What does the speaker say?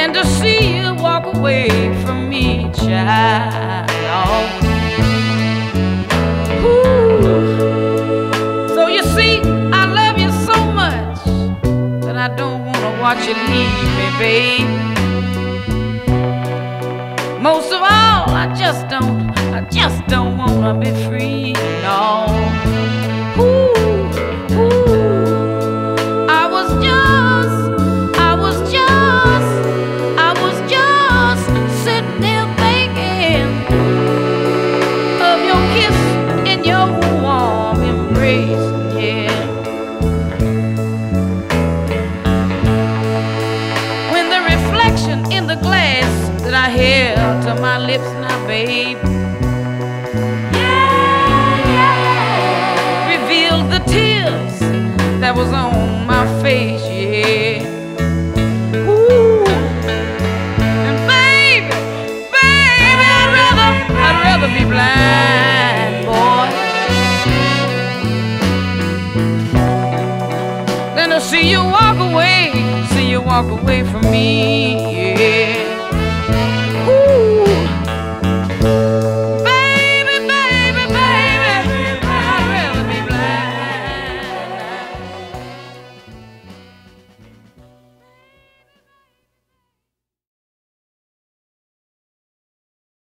than to see you walk away from me, child. Ooh. So you see, I love you so much that I don't want to watch you leave me, babe. Most of all, I just don't want to be free, no. Ooh, ooh. I was just sitting there thinking of your kiss and your warm embrace, yeah. When the reflection in the glass that I held to my lips now, babe, revealed the tears that was on my face, yeah. Ooh. And baby, I'd rather be blind, boy, than to see you walk away from me, yeah.